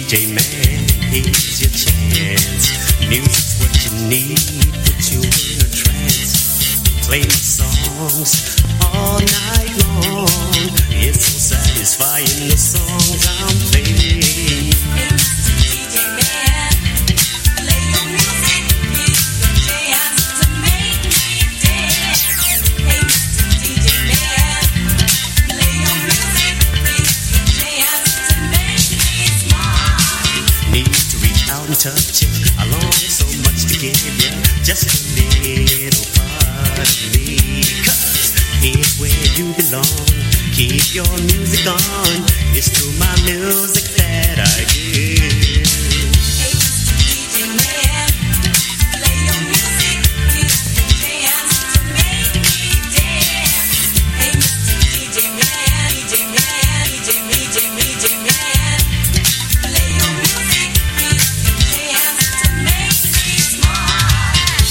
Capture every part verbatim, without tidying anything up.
J man, here's your chance. Music's what you need, put you in a trance. Play my songs all night long. It's so satisfying, the songs I'm playing. Hey, Mister D J man, play your music. It's your chance to make me dance. Hey, Mister D J man, play your music. It's your chance to make me smile. Need to reach out and touch it. I long so much to give you just a little part of me. Cause here's where you belong. Keep your music on. It's through my music that I give. Hey, Mister D J man, play your music. It's your chance to make me dance. Hey, Mister D J man, D J man, D J, D J, D J man, play your music. It's your chance to make me smile.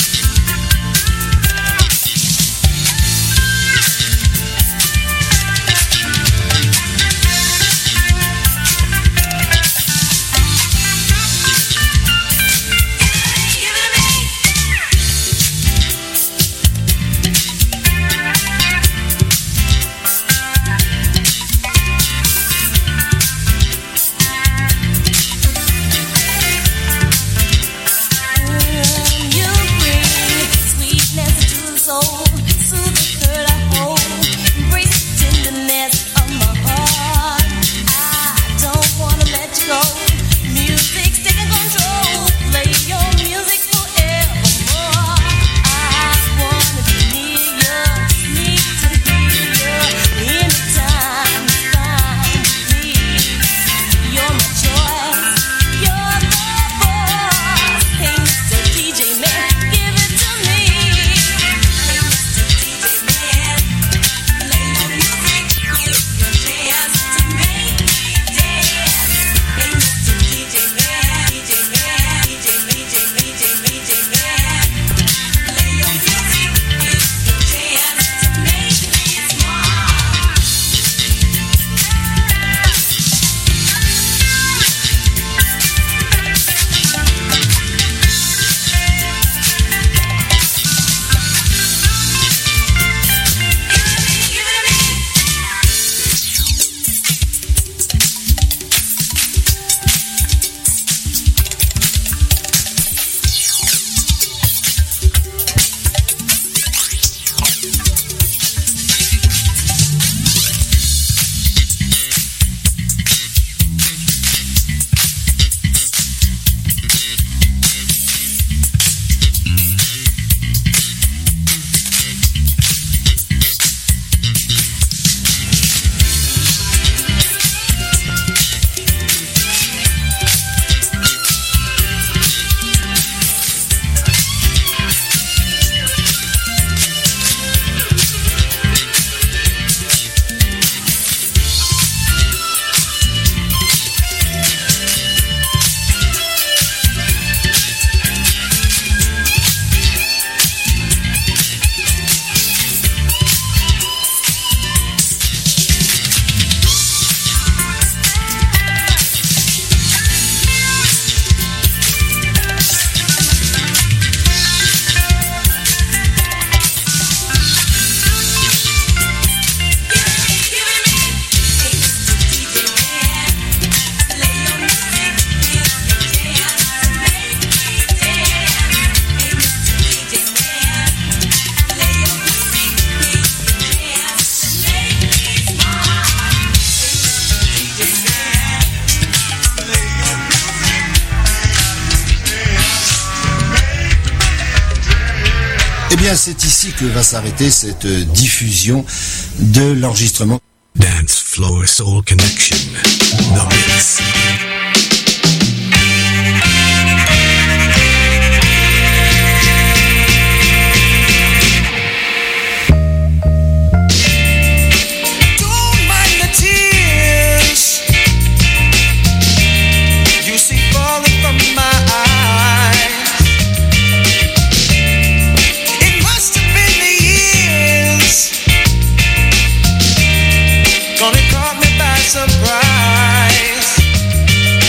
Eh bien, c'est ici que va s'arrêter cette diffusion de l'enregistrement. Dance Floor Soul Connection, the mix. Gonna caught me by surprise.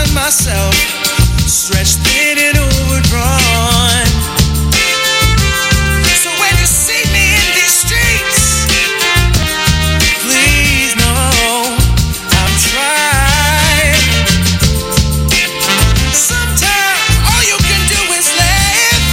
find myself stretched thin and overdrawn. So when you see me in these streets, please know I'm trying. Sometimes all you can do is laugh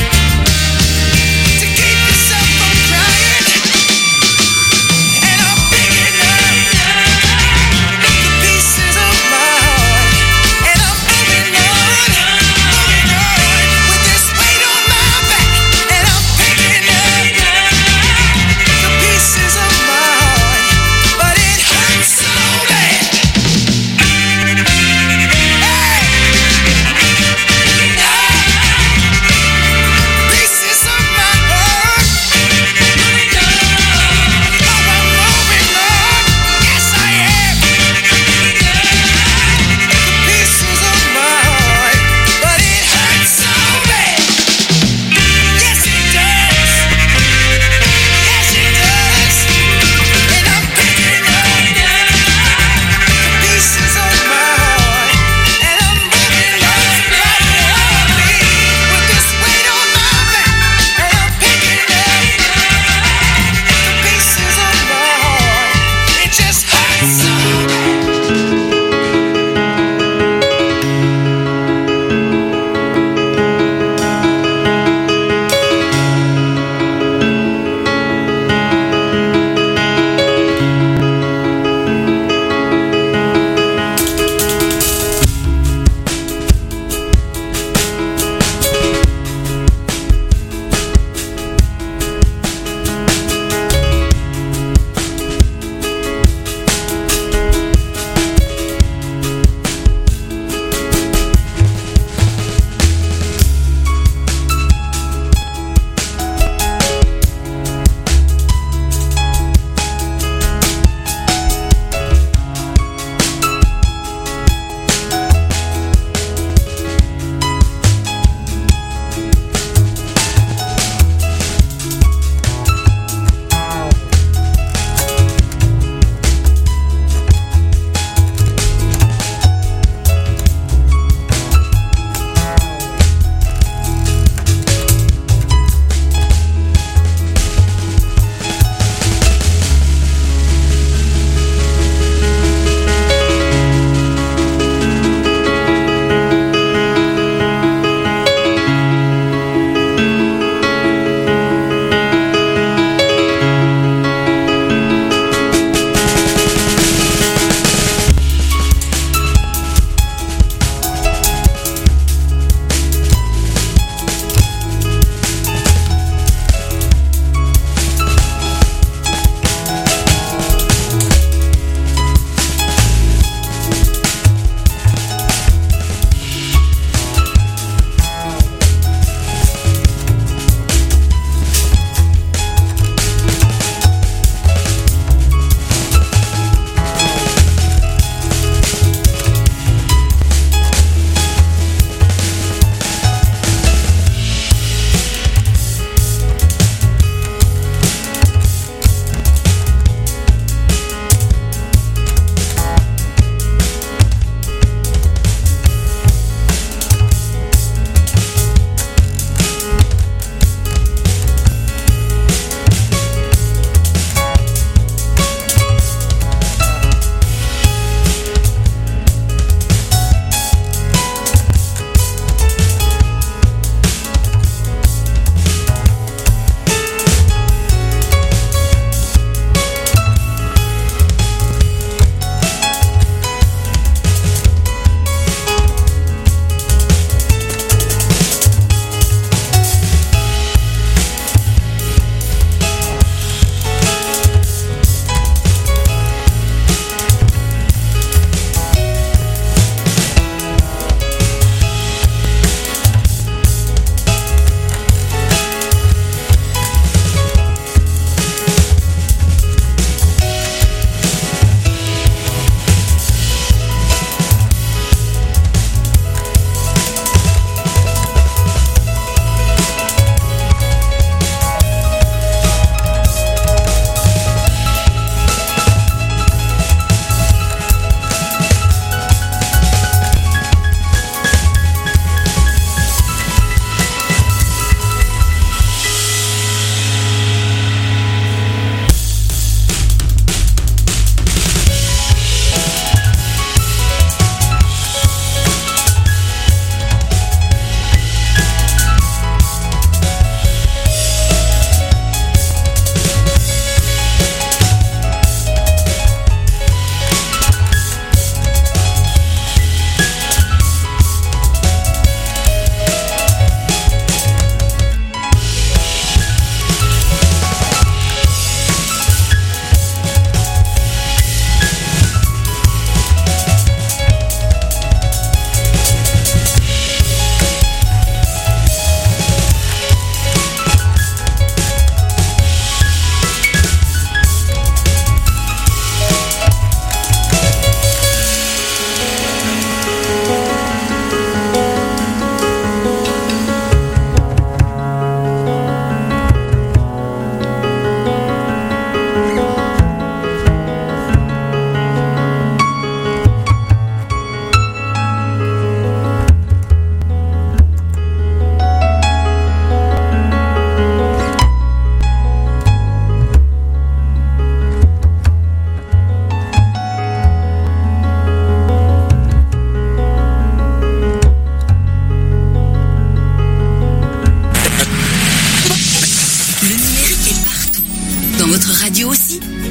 to keep yourself from crying. And I'm picking up the pieces of my heart, and I'm moving on, moving on with this.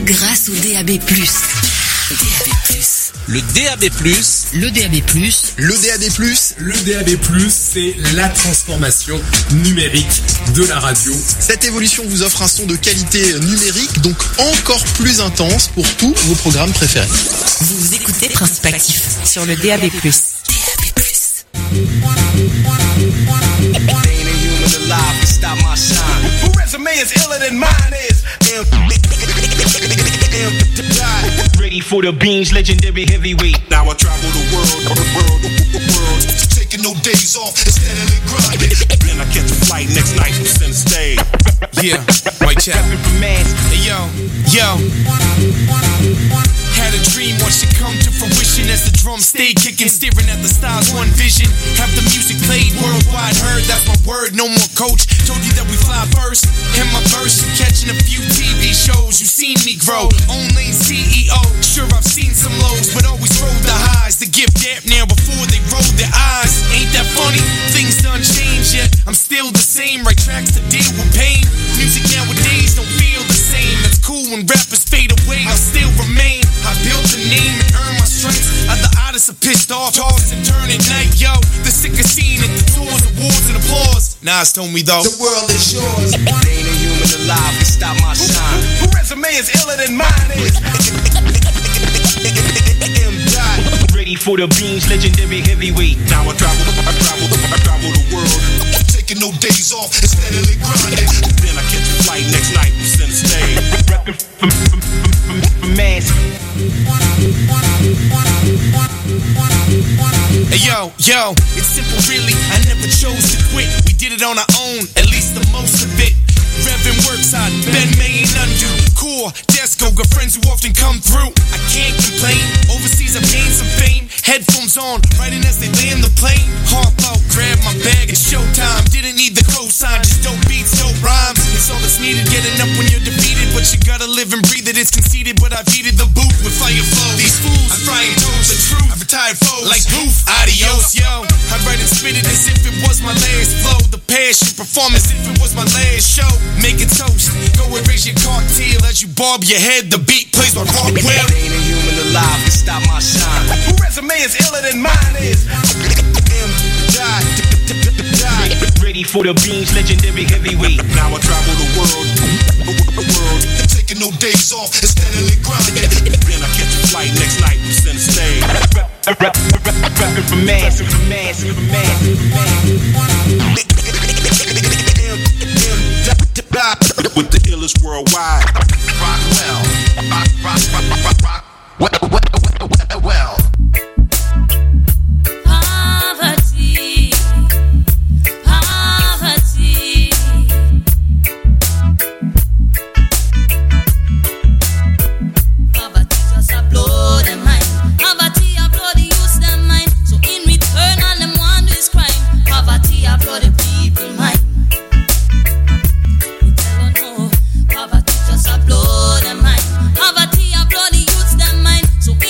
grâce au D A B plus. D A B plus. Le D A B plus, le D A B plus, le D A B plus, le D A B plus, c'est la transformation numérique de la radio. Cette évolution vous offre un son de qualité numérique, donc encore plus intense pour tous vos programmes préférés. Vous écoutez Principe Actif sur le D A B plus. D A B plus. Ready for the beans, legendary heavyweight. Now I travel the world, world, world, taking no days off, steadily grinding. Then I catch a flight next night from center stage. Yeah, White Chap. Hey yo, yo. Had a dream, watched it come to fruition as the drums stayed kicking, staring at the stars, one vision. Have the music played worldwide, heard that's my word, no more coach. Told you that we fly first. In my verse, you catching a few T V shows. You seen me grow, own lane C E O. Sure, I've seen some lows, but always rode the highs. The gift gap now before they roll their eyes. Ain't that funny? Things done changed yet. I'm still the same, right tracks to deal with pain. Music nowadays don't feel the same. That's cool when rappers fade away. I'll still remain. I built a name and earned my stripes. Other artists are pissed off, toss and turn at night, yo. The sicker scene at the tours, awards and applause. Nas told me though, the world is yours. There ain't a human alive can stop my shine. Who resume is iller than mine is? Ready for the beans, legendary heavyweight. Now I travel, I travel, I travel the world, taking no days off, steadily grinding. Then I catch a flight next night from center stage. Reppin' from, from, from, from, from Mass. Hey yo, yo, it's simple really, I never chose to quit. We did it on our own, at least the most of it. Reverend Workside, Ben May and Undo, Core, Desco, got friends who often come through. I can't complain, overseas I've gained some fame. Headphones on, writing as they land the plane. Hop out, grab my bag, it's showtime. Didn't need the cosign, just dope beats, dope rhymes. It's all that's needed, getting up when you're defeated. But you gotta live and breathe it, it's conceded. But I've heated the booth with fire flow. These fools, I'm frying toes, the truth. I've retired foes, like poof, adios, yo. I write and spit it as if it was my last flow. The passion, perform as if it was my last show. Make it toast, go and raise your cocktail as you bob your head. The beat plays my rock well. There ain't a human alive can stop my shine. Who resume is iller than mine is? Ready for the beans, legendary heavyweight. Now I travel the world, world, taking no days off, steadily grinding. Then I catch a flight next night from center stage. Reppin' from Mass, from Mass, from Mass, from Mass. With the illest worldwide. Rock well, rock, rock, rock, rock, rock, well, well, well, well. Poverty, poverty. Poverty just a blow them mind. Poverty a blow the youth them mind. So in return all them want is crime. Poverty a blow the people mind. Poverty just a blow them mind. Poverty a blow the youths them mind. So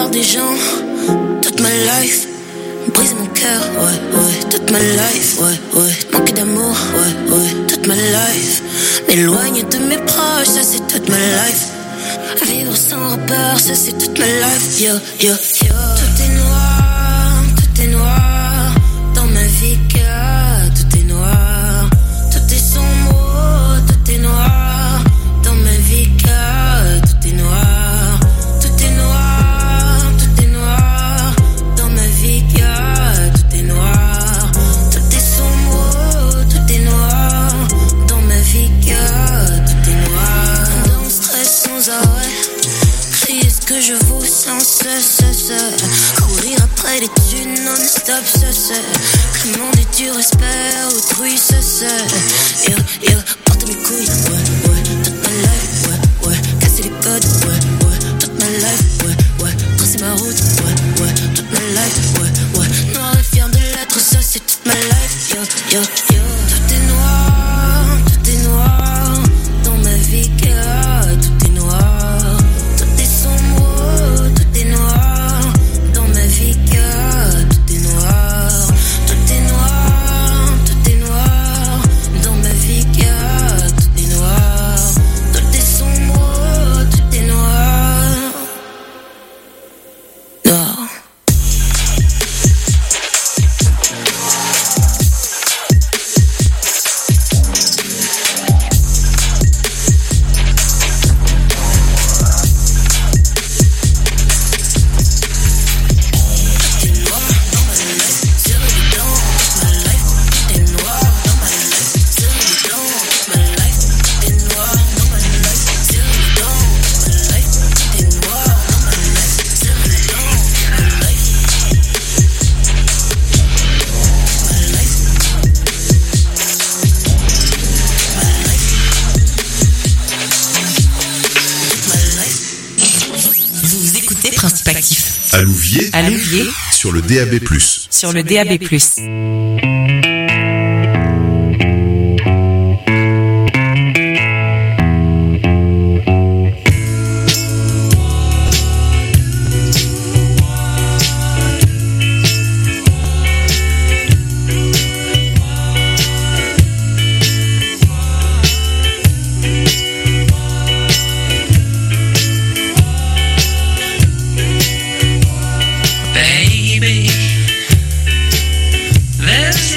regard des gens, toute ma life, brise mon cœur, ouais, ouais, toute ma life, ouais, ouais, manquer d'amour, ouais, ouais, toute ma life, m'éloigner de mes proches, ça c'est toute ma life, vivre sans repère, ça c'est toute ma life, yo, yo, yo, tout est noir, tout est noir, dans ma vie, car tout est noir, tout est sombre, tout est noir, dans ma vie, car tout est noir, tout est noir, tout est noir, dans ma vie, car tout est noir, tout est sombre, tout est noir, dans ma vie, car tout est noir, dans le stress sans arrêt, crier ce que je vaux sans cesse, courir après les thunes non-stop, ça c'est, commander du respect, autrui, ça c'est, yeah, yeah, porter mes couilles, ouais, ouais, toute ma life, ouais, ouais, casser les codes, ouais, ouais, toute ma life, ouais, ouais, tracer ma route, ouais, ouais, toute ma life, ouais, ouais, noir et fier de l'être, ça c'est toute ma life, yo, yo, yo, tout est noir, tout est noir, dans ma vie, car tout est noir, tout est sombre, tout est noir, dans ma vie, car tout est noir, tout est noir, tout est noir, dans ma vie, car tout est noir, tout est sombre, tout est noir, noir. Vous écoutez Principe Actif À Louviers, à Louviers sur le D A B plus. sur le D A B plus. Baby, there's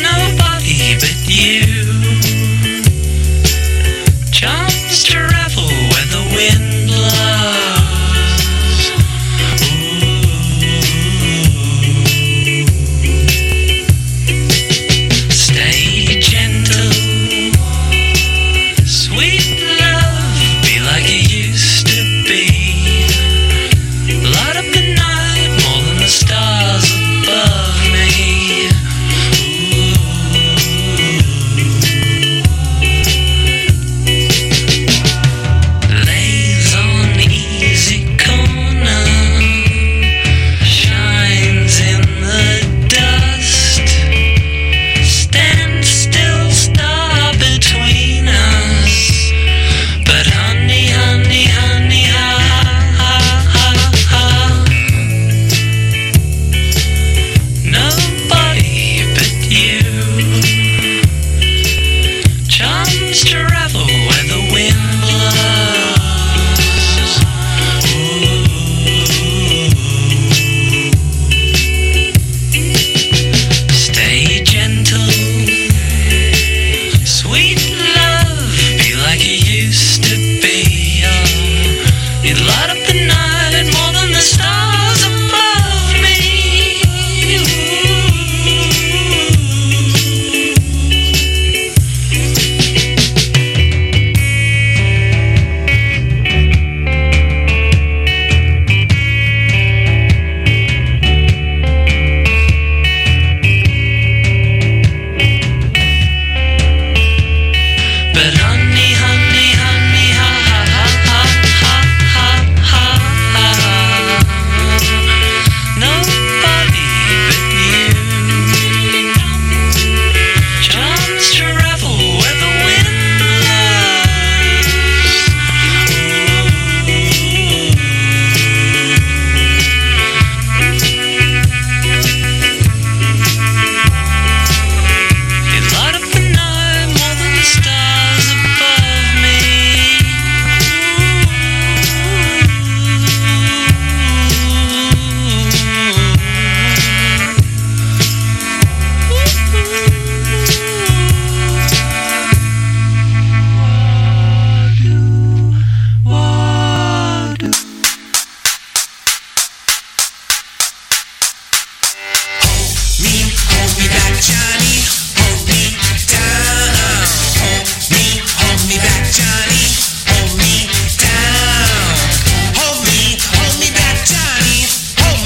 Johnny, hold me down. Hold me, hold me back, Johnny.